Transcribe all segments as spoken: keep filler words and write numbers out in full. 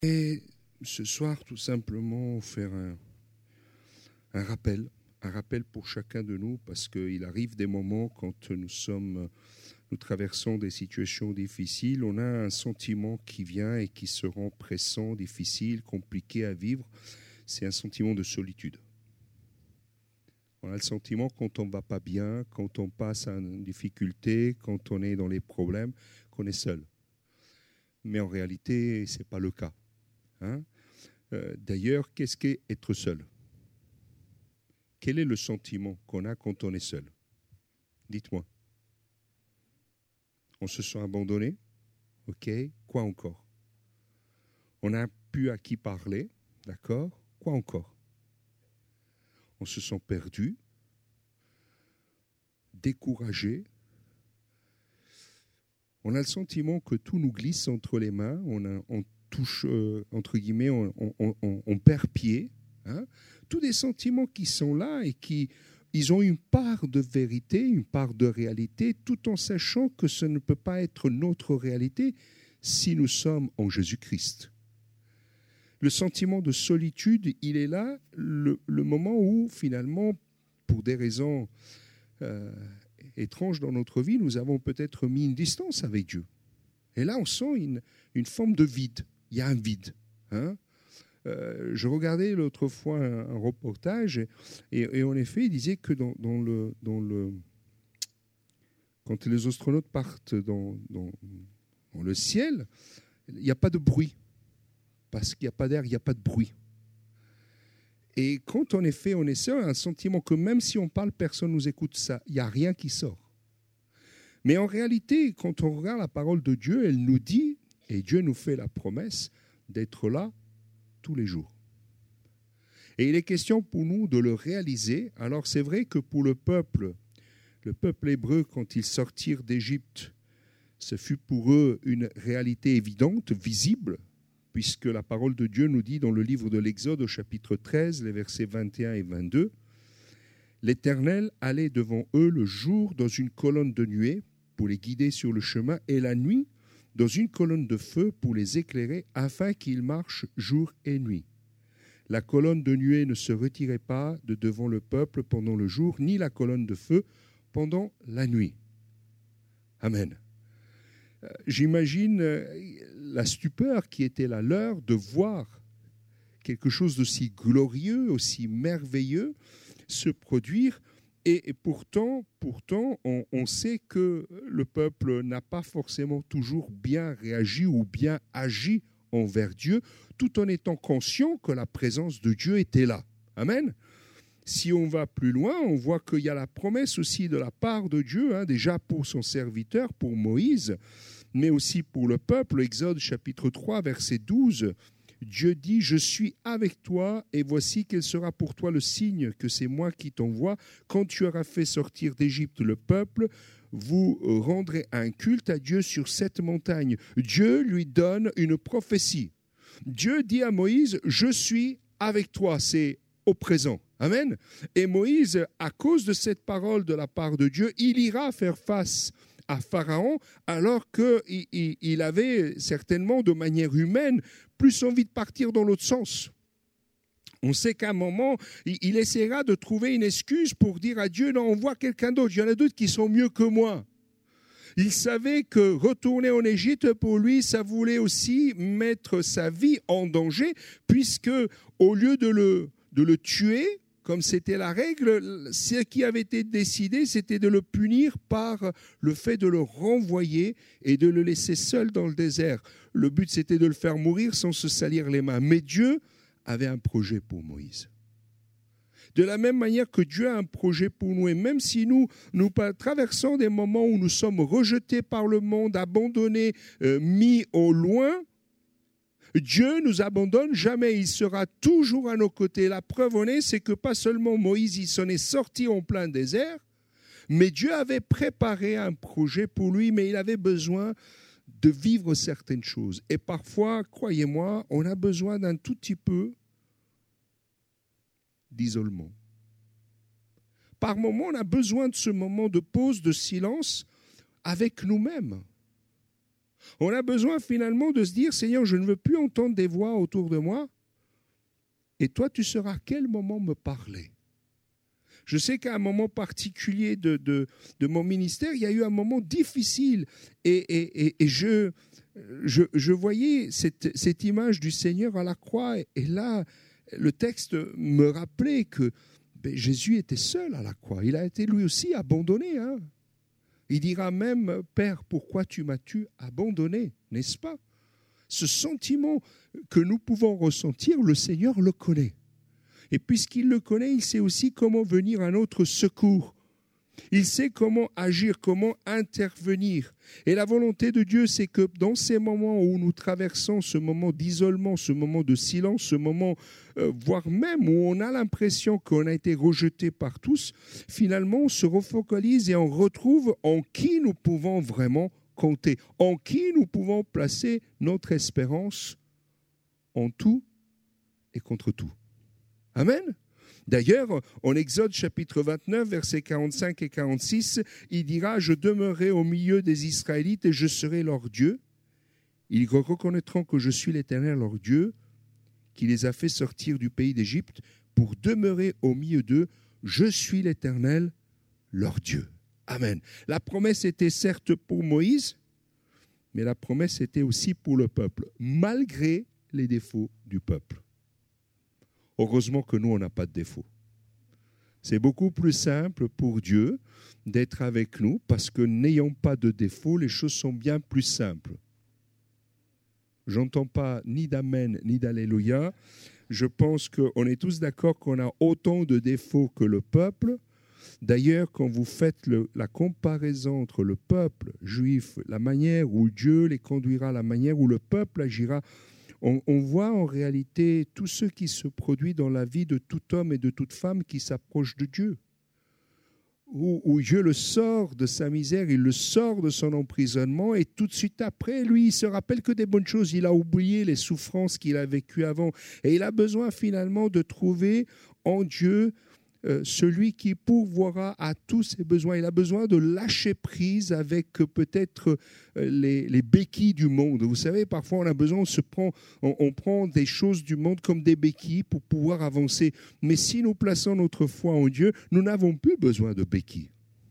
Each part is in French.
Et ce soir, tout simplement, faire un, un rappel, un rappel pour chacun de nous, parce qu'il arrive des moments quand nous sommes, nous traversons des situations difficiles, on a un sentiment qui vient et qui se rend pressant, difficile, compliqué à vivre. C'est un sentiment de solitude. On a le sentiment quand on ne va pas bien, quand on passe à une difficulté, quand on est dans les problèmes, qu'on est seul. Mais en réalité, ce n'est pas le cas. Hein? Euh, d'ailleurs, qu'est-ce qu'est être seul? Quel est le sentiment qu'on a quand on est seul? Dites-moi. On se sent abandonné? Ok. Quoi encore? On n'a plus à qui parler? D'accord. Quoi encore? On se sent perdu, découragé. On a le sentiment que tout nous glisse entre les mains. On, a, on touche, euh, entre guillemets, on, on, on, on perd pied. Hein? Tous des sentiments qui sont là et qui ils ont une part de vérité, une part de réalité, tout en sachant que ce ne peut pas être notre réalité si nous sommes en Jésus-Christ. Le sentiment de solitude, il est là, le, le moment où, finalement, pour des raisons euh, étranges dans notre vie, nous avons peut-être mis une distance avec Dieu. Et là, on sent une, une forme de vide. Il y a un vide. Hein? Euh, je regardais l'autre fois un, un reportage et, et, et en effet, il disait que dans, dans le, dans le, quand les astronautes partent dans, dans, dans le ciel, il n'y a pas de bruit. Parce qu'il n'y a pas d'air, il n'y a pas de bruit. Et quand en effet on est seul, on a un sentiment que même si on parle, personne ne nous écoute ça. Il n'y a rien qui sort. Mais en réalité, quand on regarde la parole de Dieu, elle nous dit, et Dieu nous fait la promesse, d'être là tous les jours. Et il est question pour nous de le réaliser. Alors c'est vrai que pour le peuple, le peuple hébreu, quand ils sortirent d'Égypte, ce fut pour eux une réalité évidente, visible, puisque la parole de Dieu nous dit dans le livre de l'Exode au chapitre treize, les versets vingt et un et vingt-deux, « L'Éternel allait devant eux le jour dans une colonne de nuée pour les guider sur le chemin et la nuit dans une colonne de feu pour les éclairer afin qu'ils marchent jour et nuit. La colonne de nuée ne se retirait pas de devant le peuple pendant le jour, ni la colonne de feu pendant la nuit. » Amen. J'imagine la stupeur qui était la leur de voir quelque chose d'aussi glorieux, aussi merveilleux se produire. Et pourtant, pourtant on, on sait que le peuple n'a pas forcément toujours bien réagi ou bien agi envers Dieu, tout en étant conscient que la présence de Dieu était là. Amen. Si on va plus loin, on voit qu'il y a la promesse aussi de la part de Dieu, hein, déjà pour son serviteur, pour Moïse, mais aussi pour le peuple. Exode chapitre trois, verset douze, Dieu dit « Je suis avec toi et voici quel sera pour toi le signe que c'est moi qui t'envoie. Quand tu auras fait sortir d'Égypte le peuple, vous rendrez un culte à Dieu sur cette montagne. » Dieu lui donne une prophétie. Dieu dit à Moïse « Je suis avec toi ». C'est au présent. Amen. Et Moïse, à cause de cette parole de la part de Dieu, il ira faire face à Pharaon, alors qu'il il, il avait certainement, de manière humaine, plus envie de partir dans l'autre sens. On sait qu'à un moment, il, il essaiera de trouver une excuse pour dire à Dieu, non, on voit quelqu'un d'autre, il y en a d'autres qui sont mieux que moi. Il savait que retourner en Égypte, pour lui, ça voulait aussi mettre sa vie en danger, puisque au lieu de le, de le tuer, comme c'était la règle, ce qui avait été décidé, c'était de le punir par le fait de le renvoyer et de le laisser seul dans le désert. Le but, c'était de le faire mourir sans se salir les mains. Mais Dieu avait un projet pour Moïse. De la même manière que Dieu a un projet pour nous, et même si nous, nous traversons des moments où nous sommes rejetés par le monde, abandonnés, euh, mis au loin, Dieu ne nous abandonne jamais, il sera toujours à nos côtés. La preuve en est, c'est que pas seulement Moïse, il s'en est sorti en plein désert, mais Dieu avait préparé un projet pour lui, mais il avait besoin de vivre certaines choses. Et parfois, croyez-moi, on a besoin d'un tout petit peu d'isolement. Par moments, on a besoin de ce moment de pause, de silence avec nous-mêmes. On a besoin finalement de se dire, Seigneur, je ne veux plus entendre des voix autour de moi. Et toi, tu sauras à quel moment me parler. Je sais qu'à un moment particulier de, de, de mon ministère, il y a eu un moment difficile. Et, et, et, et je, je, je voyais cette, cette image du Seigneur à la croix. Et là, le texte me rappelait que ben, Jésus était seul à la croix. Il a été lui aussi abandonné. Hein. Il dira même, Père, pourquoi tu m'as-tu abandonné, n'est-ce pas? Ce sentiment que nous pouvons ressentir, le Seigneur le connaît. Et puisqu'il le connaît, il sait aussi comment venir à notre secours. Il sait comment agir, comment intervenir. Et la volonté de Dieu, c'est que dans ces moments où nous traversons ce moment d'isolement, ce moment de silence, ce moment, euh, voire même où on a l'impression qu'on a été rejeté par tous, finalement, on se refocalise et on retrouve en qui nous pouvons vraiment compter, en qui nous pouvons placer notre espérance en tout et contre tout. Amen. D'ailleurs, en Exode chapitre vingt-neuf, versets quarante-cinq et quarante-six, il dira « Je demeurerai au milieu des Israélites et je serai leur Dieu. Ils reconnaîtront que je suis l'Éternel leur Dieu, qui les a fait sortir du pays d'Égypte pour demeurer au milieu d'eux. Je suis l'Éternel leur Dieu. » Amen. La promesse était certes pour Moïse, mais la promesse était aussi pour le peuple, malgré les défauts du peuple. Heureusement que nous, on n'a pas de défaut. C'est beaucoup plus simple pour Dieu d'être avec nous parce que n'ayant pas de défaut, les choses sont bien plus simples. J'entends pas ni d'amen ni d'alléluia. Je pense qu'on est tous d'accord qu'on a autant de défauts que le peuple. D'ailleurs, quand vous faites le, la comparaison entre le peuple juif, la manière où Dieu les conduira, la manière où le peuple agira, On, on voit en réalité tout ce qui se produit dans la vie de tout homme et de toute femme qui s'approche de Dieu. Où, où Dieu le sort de sa misère, il le sort de son emprisonnement et tout de suite après, lui, il se rappelle que des bonnes choses. Il a oublié les souffrances qu'il a vécues avant. Et il a besoin finalement de trouver en Dieu Euh, celui qui pourvoira à tous ses besoins. Il a besoin de lâcher prise avec euh, peut-être euh, les, les béquilles du monde. Vous savez, parfois on a besoin, on, se prend, on, on prend des choses du monde comme des béquilles pour pouvoir avancer. Mais si nous plaçons notre foi en Dieu, nous n'avons plus besoin de béquilles.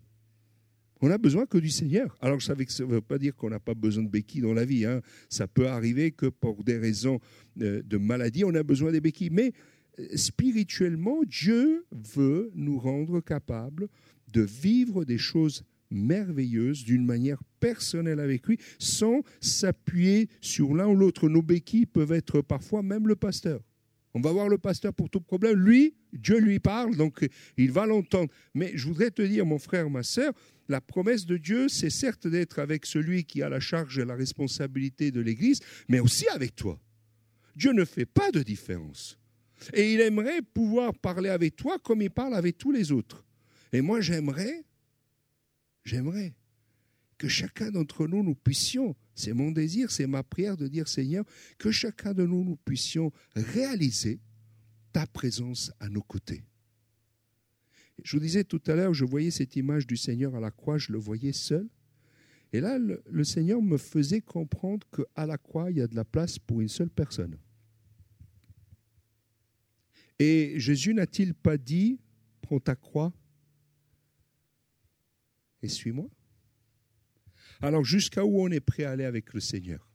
On n'a besoin que du Seigneur. Alors, ça ne veut pas dire qu'on n'a pas besoin de béquilles dans la vie. Hein. Ça peut arriver que pour des raisons euh, de maladie, on a besoin des béquilles. Mais spirituellement, Dieu veut nous rendre capables de vivre des choses merveilleuses d'une manière personnelle avec lui, sans s'appuyer sur l'un ou l'autre. Nos béquilles peuvent être parfois même le pasteur. On va voir le pasteur pour tout problème. Lui, Dieu lui parle, donc il va l'entendre. Mais je voudrais te dire, mon frère, ma sœur, la promesse de Dieu, c'est certes d'être avec celui qui a la charge et la responsabilité de l'Église, mais aussi avec toi. Dieu ne fait pas de différence. Et il aimerait pouvoir parler avec toi comme il parle avec tous les autres. Et moi, j'aimerais, j'aimerais que chacun d'entre nous, nous puissions, c'est mon désir, c'est ma prière de dire, Seigneur, que chacun de nous, nous puissions réaliser ta présence à nos côtés. Je vous disais tout à l'heure, je voyais cette image du Seigneur à la croix, je le voyais seul. Et là, le, le Seigneur me faisait comprendre qu'à la croix, il y a de la place pour une seule personne. Et Jésus n'a-t-il pas dit, prends ta croix et suis-moi? Alors jusqu'à où on est prêt à aller avec le Seigneur?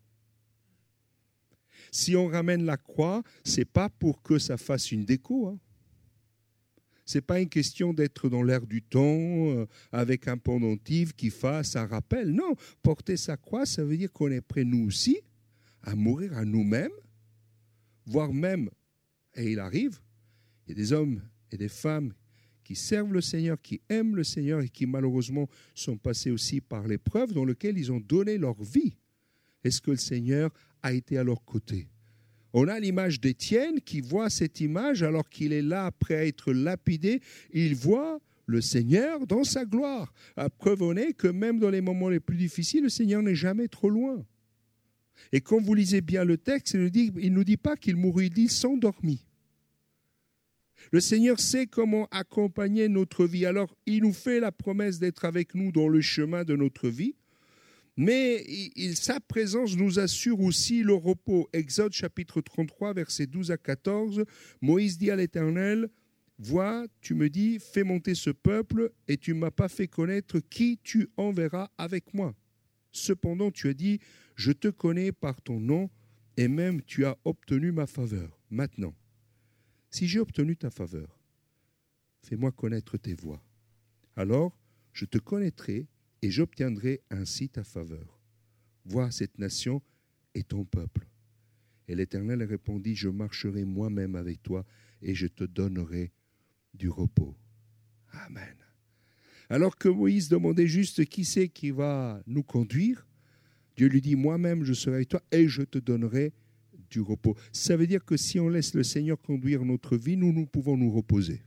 Si on ramène la croix, ce n'est pas pour que ça fasse une déco. Hein. Ce n'est pas une question d'être dans l'air du temps, euh, avec un pendentif qui fasse un rappel. Non, porter sa croix, ça veut dire qu'on est prêt, nous aussi, à mourir à nous-mêmes, voire même, et il arrive, il y a des hommes et des femmes qui servent le Seigneur, qui aiment le Seigneur et qui malheureusement sont passés aussi par l'épreuve dans laquelle ils ont donné leur vie. Est-ce que le Seigneur a été à leur côté? On a l'image d'Étienne qui voit cette image alors qu'il est là après être lapidé. Il voit le Seigneur dans sa gloire. La preuve en est que même dans les moments les plus difficiles, le Seigneur n'est jamais trop loin. Et quand vous lisez bien le texte, il ne nous dit, il nous dit pas qu'il mourut, il dit s'endormit. Le Seigneur sait comment accompagner notre vie. Alors, il nous fait la promesse d'être avec nous dans le chemin de notre vie. Mais il, sa présence nous assure aussi le repos. Exode chapitre trente-trois, versets douze à quatorze, Moïse dit à l'Éternel, « Vois, tu me dis, fais monter ce peuple, et tu ne m'as pas fait connaître qui tu enverras avec moi. Cependant, tu as dit, je te connais par ton nom, et même tu as obtenu ma faveur. Maintenant, si j'ai obtenu ta faveur, fais-moi connaître tes voies. Alors, je te connaîtrai, et j'obtiendrai ainsi ta faveur. Vois, cette nation est ton peuple. » Et l'Éternel répondit, « Je marcherai moi-même avec toi, et je te donnerai du repos. » Amen. Alors que Moïse demandait juste qui c'est qui va nous conduire, Dieu lui dit, « Moi-même, je serai avec toi, et je te donnerai du repos. » Ça veut dire que si on laisse le Seigneur conduire notre vie, nous, nous pouvons nous reposer.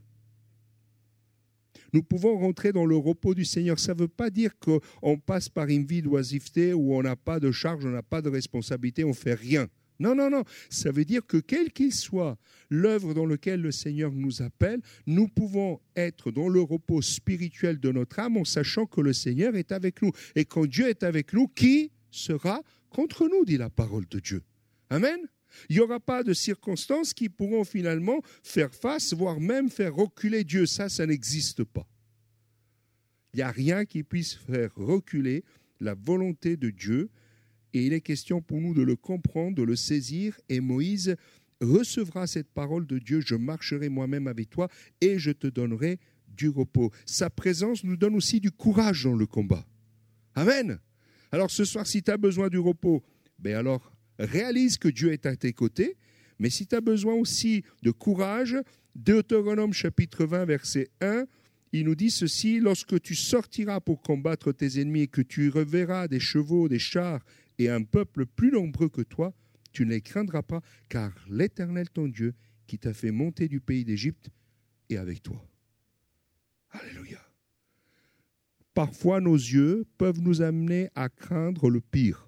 Nous pouvons rentrer dans le repos du Seigneur. Ça ne veut pas dire qu'on passe par une vie d'oisiveté où on n'a pas de charge, on n'a pas de responsabilité, on ne fait rien. Non, non, non. Ça veut dire que quel qu'il soit l'œuvre dans laquelle le Seigneur nous appelle, nous pouvons être dans le repos spirituel de notre âme en sachant que le Seigneur est avec nous. Et quand Dieu est avec nous, qui sera contre nous, dit la parole de Dieu. Amen. Il n'y aura pas de circonstances qui pourront finalement faire face, voire même faire reculer Dieu. Ça, ça n'existe pas. Il n'y a rien qui puisse faire reculer la volonté de Dieu. Et il est question pour nous de le comprendre, de le saisir. Et Moïse recevra cette parole de Dieu. Je marcherai moi-même avec toi et je te donnerai du repos. Sa présence nous donne aussi du courage dans le combat. Amen. Alors ce soir, si tu as besoin du repos, ben alors réalise que Dieu est à tes côtés, mais si tu as besoin aussi de courage, Deutéronome chapitre vingt, verset un, il nous dit ceci, « Lorsque tu sortiras pour combattre tes ennemis et que tu reverras des chevaux, des chars et un peuple plus nombreux que toi, tu ne les craindras pas, car l'Éternel ton Dieu qui t'a fait monter du pays d'Égypte est avec toi. » Alléluia. Parfois, nos yeux peuvent nous amener à craindre le pire.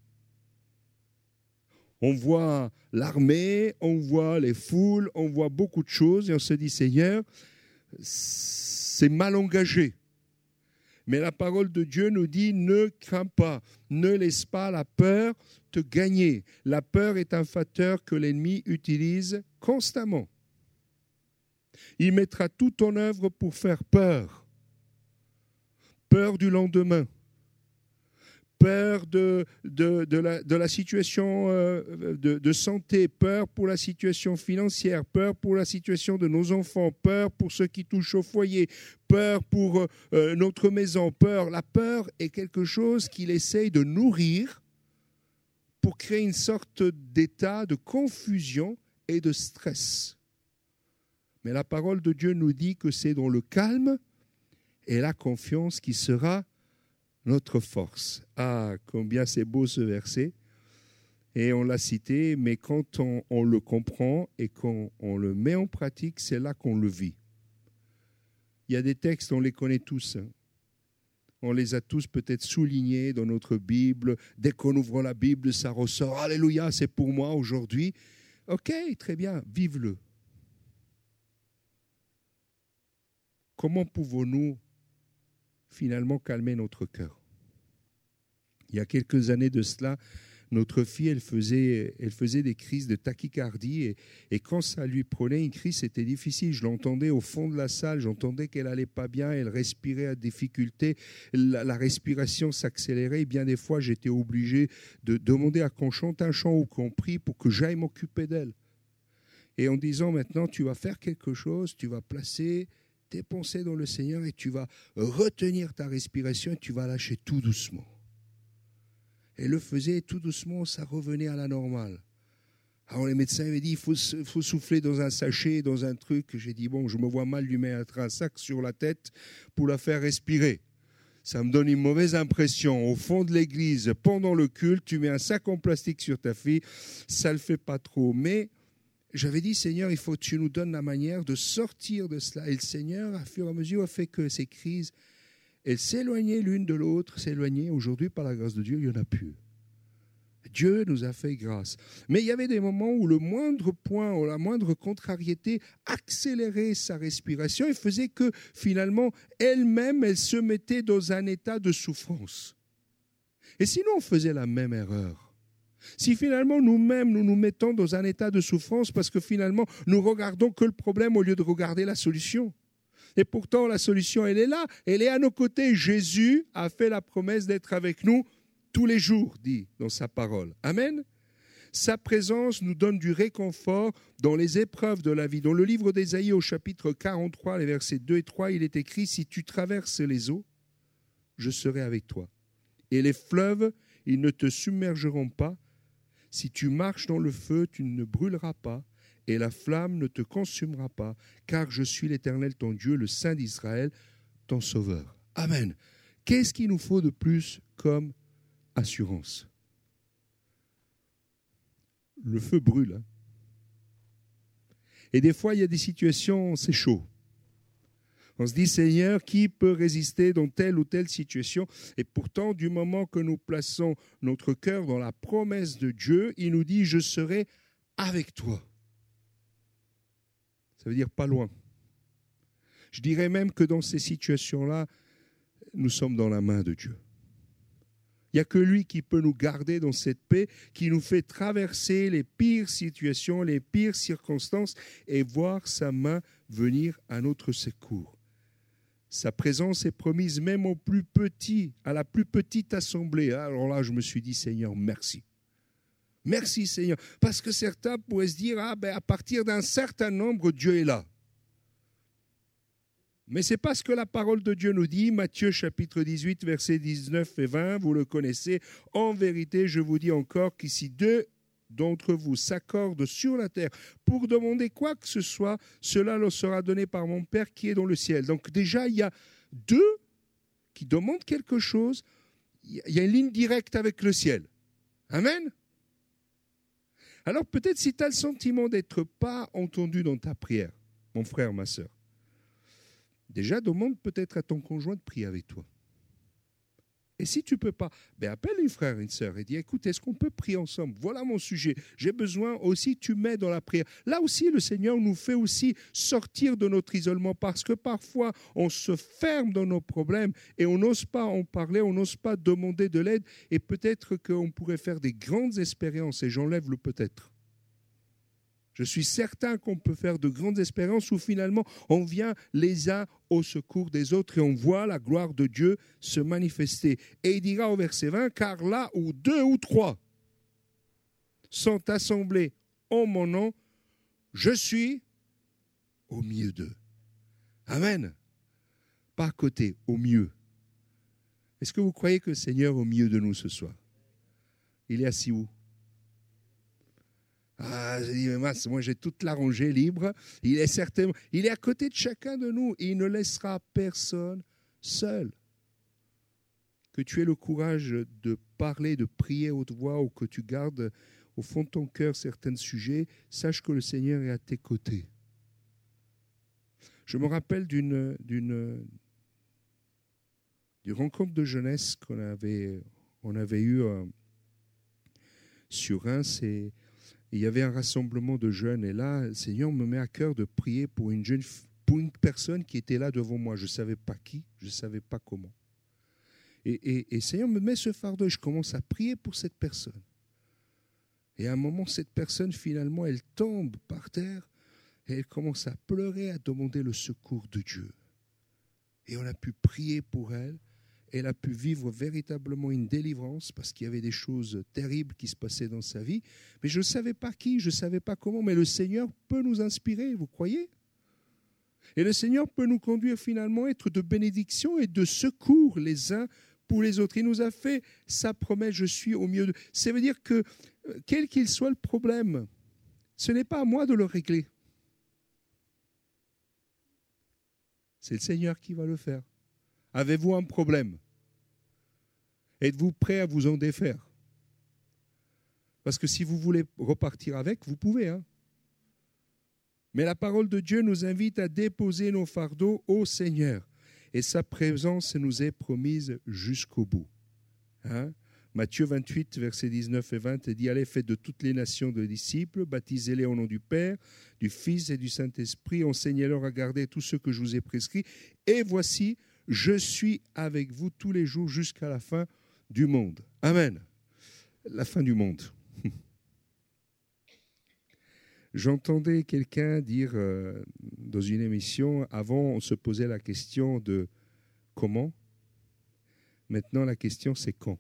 On voit l'armée, on voit les foules, on voit beaucoup de choses et on se dit, Seigneur, c'est mal engagé. Mais la parole de Dieu nous dit, ne crains pas, ne laisse pas la peur te gagner. La peur est un facteur que l'ennemi utilise constamment. Il mettra tout en œuvre pour faire peur. Peur du lendemain. Peur de, de, de, la, de la situation euh, de, de santé, peur pour la situation financière, peur pour la situation de nos enfants, peur pour ceux qui touchent au foyer, peur pour euh, notre maison, peur. La peur est quelque chose qu'il essaye de nourrir pour créer une sorte d'état de confusion et de stress. Mais la parole de Dieu nous dit que c'est dans le calme et la confiance qui sera notre force. Ah, combien c'est beau ce verset. Et on l'a cité, mais quand on, on le comprend et qu'on on le met en pratique, c'est là qu'on le vit. Il y a des textes, on les connaît tous. Hein. On les a tous peut-être soulignés dans notre Bible. Dès qu'on ouvre la Bible, ça ressort. Alléluia, c'est pour moi aujourd'hui. Ok, très bien, vive-le. Comment pouvons-nous finalement calmer notre cœur? Il y a quelques années de cela, notre fille, elle faisait, elle faisait des crises de tachycardie et, et quand ça lui prenait une crise, c'était difficile. Je l'entendais au fond de la salle, j'entendais qu'elle n'allait pas bien, elle respirait à difficulté, la, la respiration s'accélérait et bien des fois, j'étais obligé de demander à qu'on chante un chant ou qu'on prie pour que j'aille m'occuper d'elle. Et en disant maintenant, tu vas faire quelque chose, tu vas placer tes pensées dans le Seigneur et tu vas retenir ta respiration et tu vas lâcher tout doucement. Elle le faisait tout doucement, ça revenait à la normale. Alors les médecins m'avaient dit, il faut, faut souffler dans un sachet, dans un truc. J'ai dit, bon, je me vois mal lui mettre un sac sur la tête pour la faire respirer. Ça me donne une mauvaise impression. Au fond de l'église, pendant le culte, tu mets un sac en plastique sur ta fille, ça ne le fait pas trop. Mais j'avais dit, Seigneur, il faut que tu nous donnes la manière de sortir de cela. Et le Seigneur, à fur et à mesure, a fait que ces crises, elles s'éloignaient l'une de l'autre, s'éloignaient. Aujourd'hui, par la grâce de Dieu, il n'y en a plus. Dieu nous a fait grâce. Mais il y avait des moments où le moindre point, ou la moindre contrariété accélérait sa respiration et faisait que finalement, elle-même, elle se mettait dans un état de souffrance. Et si nous, on faisait la même erreur, si finalement nous-mêmes, nous nous mettons dans un état de souffrance parce que finalement, nous regardons que le problème au lieu de regarder la solution. Et pourtant, la solution, elle est là, elle est à nos côtés. Jésus a fait la promesse d'être avec nous tous les jours, dit dans sa parole. Amen. Sa présence nous donne du réconfort dans les épreuves de la vie. Dans le livre d'Ésaïe, au chapitre quarante-trois, les versets deux et trois, il est écrit « Si tu traverses les eaux, je serai avec toi. Et les fleuves, ils ne te submergeront pas. Si tu marches dans le feu, tu ne brûleras pas. Et la flamme ne te consumera pas. Car je suis l'Éternel, ton Dieu, le Saint d'Israël, ton Sauveur. » Amen. Qu'est-ce qu'il nous faut de plus comme assurance ? Le feu brûle. Hein. Et des fois, il y a des situations, c'est chaud. On se dit, Seigneur, qui peut résister dans telle ou telle situation ? Et pourtant, du moment que nous plaçons notre cœur dans la promesse de Dieu, il nous dit, je serai avec toi. Ça veut dire pas loin. Je dirais même que dans ces situations-là, nous sommes dans la main de Dieu. Il n'y a que lui qui peut nous garder dans cette paix, qui nous fait traverser les pires situations, les pires circonstances et voir sa main venir à notre secours. Sa présence est promise même aux plus petits, à la plus petite assemblée. Alors là, je me suis dit, Seigneur, merci. Merci, Seigneur. Parce que certains pourraient se dire, ah ben, à partir d'un certain nombre, Dieu est là. Mais ce n'est pas ce que la parole de Dieu nous dit. Matthieu chapitre dix-huit, versets dix-neuf et vingt, vous le connaissez. En vérité, je vous dis encore qu'ici deux d'entre vous s'accordent sur la terre pour demander quoi que ce soit, cela leur sera donné par mon Père qui est dans le ciel. Donc déjà, il y a deux qui demandent quelque chose. Il y a une ligne directe avec le ciel. Amen. Alors peut-être si tu as le sentiment d'être pas entendu dans ta prière, mon frère, ma sœur, déjà, demande peut-être à ton conjoint de prier avec toi. Et si tu ne peux pas, ben appelle une frère, une sœur et dis, écoute, est-ce qu'on peut prier ensemble ? Voilà mon sujet. J'ai besoin aussi, tu m'aides dans la prière. Là aussi, le Seigneur nous fait aussi sortir de notre isolement parce que parfois, on se ferme dans nos problèmes et on n'ose pas en parler, on n'ose pas demander de l'aide et peut-être qu'on pourrait faire des grandes expériences et j'enlève le peut-être. Je suis certain qu'on peut faire de grandes expériences où finalement on vient les uns au secours des autres et on voit la gloire de Dieu se manifester. Et il dira au verset vingt, car là où deux ou trois sont assemblés en mon nom, je suis au milieu d'eux. Amen. Pas à côté, au milieu. Est-ce que vous croyez que le Seigneur est au milieu de nous ce soir ? Il est assis où ? Ah, j'ai dit, mais mince, moi j'ai toute la rangée libre. Il est certainement, il est à côté de chacun de nous. Il ne laissera personne seul. Que tu aies le courage de parler, de prier à haute voix ou que tu gardes au fond de ton cœur certains sujets, sache que le Seigneur est à tes côtés. Je me rappelle d'une, d'une, d'une rencontre de jeunesse qu'on avait, on avait eue euh, sur Reims et il y avait un rassemblement de jeunes et là, le Seigneur me met à cœur de prier pour une, jeune, pour une personne qui était là devant moi. Je ne savais pas qui, je ne savais pas comment. Et, et, et le Seigneur me met ce fardeau et je commence à prier pour cette personne. Et à un moment, cette personne, finalement, elle tombe par terre et elle commence à pleurer, à demander le secours de Dieu. Et on a pu prier pour elle. Elle a pu vivre véritablement une délivrance parce qu'il y avait des choses terribles qui se passaient dans sa vie. Mais je ne savais pas qui, je ne savais pas comment. Mais le Seigneur peut nous inspirer, vous croyez ? Et le Seigneur peut nous conduire finalement à être de bénédiction et de secours les uns pour les autres. Il nous a fait sa promesse, je suis au milieu de... Ça veut dire que, quel qu'il soit le problème, ce n'est pas à moi de le régler. C'est le Seigneur qui va le faire. Avez-vous un problème ? Êtes-vous prêt à vous en défaire ? Parce que si vous voulez repartir avec, vous pouvez. Hein ? Mais la parole de Dieu nous invite à déposer nos fardeaux au Seigneur. Et sa présence nous est promise jusqu'au bout. Hein ? Matthieu vingt-huit, versets dix-neuf et vingt, dit « Allez, faites de toutes les nations de disciples, baptisez-les au nom du Père, du Fils et du Saint-Esprit, enseignez-leur à garder tout ce que je vous ai prescrit. Et voici, je suis avec vous tous les jours jusqu'à la fin du monde. Amen. La fin du monde. J'entendais quelqu'un dire euh, dans une émission, avant on se posait la question de comment, maintenant la question c'est quand.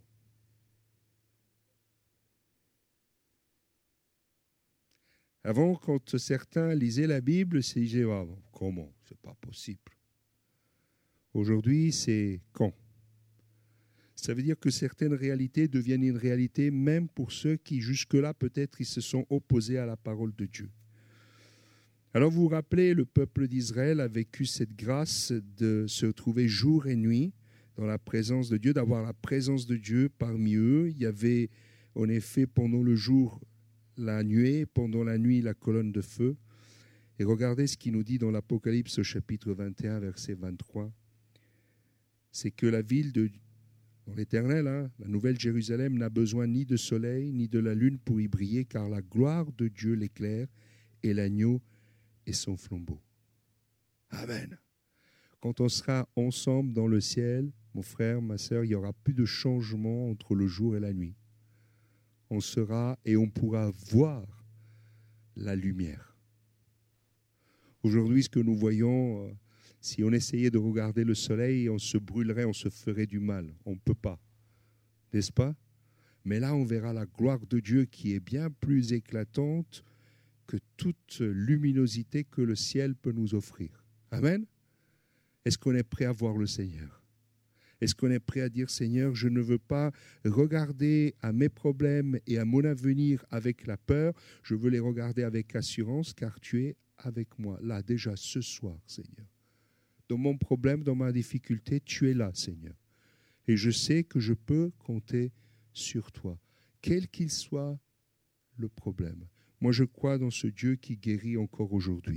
Avant, quand certains lisaient la Bible, ils se disaient ah, comment, c'est pas possible. Aujourd'hui, c'est quand. Ça veut dire que certaines réalités deviennent une réalité même pour ceux qui, jusque-là, peut-être, ils se sont opposés à la parole de Dieu. Alors, vous vous rappelez, le peuple d'Israël a vécu cette grâce de se retrouver jour et nuit dans la présence de Dieu, d'avoir la présence de Dieu parmi eux. Il y avait, en effet, pendant le jour, la nuée, pendant la nuit, la colonne de feu. Et regardez ce qu'il nous dit dans l'Apocalypse au chapitre vingt et un, verset vingt-trois. C'est que la ville de Dans l'Éternel, hein, la nouvelle Jérusalem n'a besoin ni de soleil ni de la lune pour y briller, car la gloire de Dieu l'éclaire et l'agneau est son flambeau. Amen. Quand on sera ensemble dans le ciel, mon frère, ma sœur, il n'y aura plus de changement entre le jour et la nuit. On sera et on pourra voir la lumière. Aujourd'hui, ce que nous voyons, euh, si on essayait de regarder le soleil, on se brûlerait, on se ferait du mal. On ne peut pas, n'est-ce pas? Mais là, on verra la gloire de Dieu qui est bien plus éclatante que toute luminosité que le ciel peut nous offrir. Amen. Est-ce qu'on est prêt à voir le Seigneur? Est-ce qu'on est prêt à dire, Seigneur, je ne veux pas regarder à mes problèmes et à mon avenir avec la peur, je veux les regarder avec assurance, car tu es avec moi, là, déjà ce soir, Seigneur. Dans mon problème, dans ma difficulté, tu es là, Seigneur. Et je sais que je peux compter sur toi, quel qu'il soit le problème. Moi, je crois dans ce Dieu qui guérit encore aujourd'hui.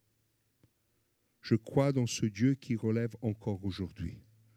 Je crois dans ce Dieu qui relève encore aujourd'hui.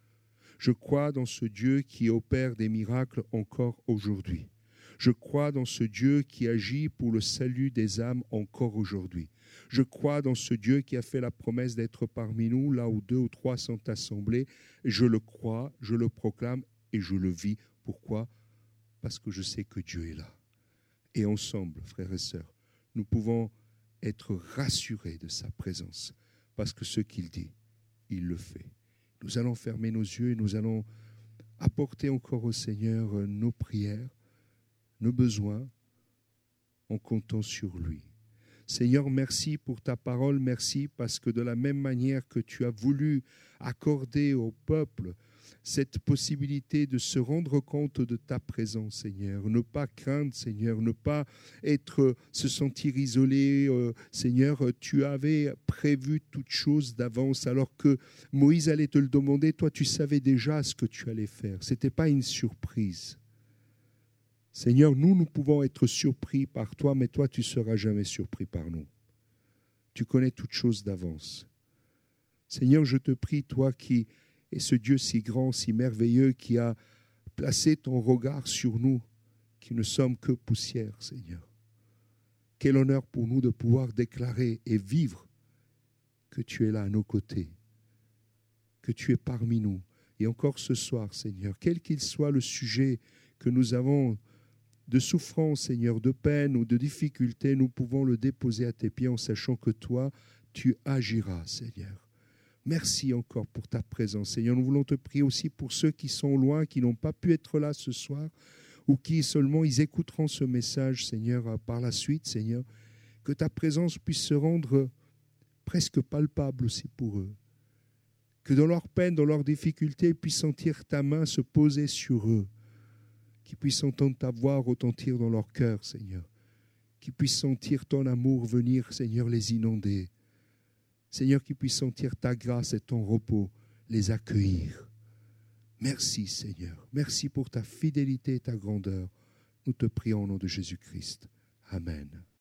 Je crois dans ce Dieu qui opère des miracles encore aujourd'hui. Je crois dans ce Dieu qui agit pour le salut des âmes encore aujourd'hui. Je crois dans ce Dieu qui a fait la promesse d'être parmi nous, là où deux ou trois sont assemblés. Je le crois, je le proclame et je le vis. Pourquoi? Parce que je sais que Dieu est là. Et ensemble, frères et sœurs, nous pouvons être rassurés de sa présence. Parce que ce qu'il dit, il le fait. Nous allons fermer nos yeux et nous allons apporter encore au Seigneur nos prières, nos besoins, en comptant sur lui. Seigneur, merci pour ta parole, merci parce que de la même manière que tu as voulu accorder au peuple cette possibilité de se rendre compte de ta présence, Seigneur, ne pas craindre, Seigneur, ne pas être, se sentir isolé, euh, Seigneur, tu avais prévu toutes choses d'avance alors que Moïse allait te le demander, toi tu savais déjà ce que tu allais faire, ce n'était pas une surprise. Seigneur, nous, nous pouvons être surpris par toi, mais toi, tu ne seras jamais surpris par nous. Tu connais toutes choses d'avance. Seigneur, je te prie, toi qui es ce Dieu si grand, si merveilleux, qui a placé ton regard sur nous, qui ne sommes que poussière, Seigneur. Quel honneur pour nous de pouvoir déclarer et vivre que tu es là à nos côtés, que tu es parmi nous. Et encore ce soir, Seigneur, quel qu'il soit le sujet que nous avons de souffrance, Seigneur, de peine ou de difficulté, nous pouvons le déposer à tes pieds en sachant que toi, tu agiras, Seigneur. Merci encore pour ta présence, Seigneur. Nous voulons te prier aussi pour ceux qui sont loin, qui n'ont pas pu être là ce soir, ou qui seulement ils écouteront ce message, Seigneur, par la suite, Seigneur, que ta présence puisse se rendre presque palpable aussi pour eux. Que dans leur peine, dans leurs difficultés, ils puissent sentir ta main se poser sur eux. Qu'ils puissent entendre ta voix retentir dans leur cœur, Seigneur. Qu'ils puissent sentir ton amour venir, Seigneur, les inonder. Seigneur, qu'ils puissent sentir ta grâce et ton repos les accueillir. Merci, Seigneur. Merci pour ta fidélité et ta grandeur. Nous te prions au nom de Jésus-Christ. Amen.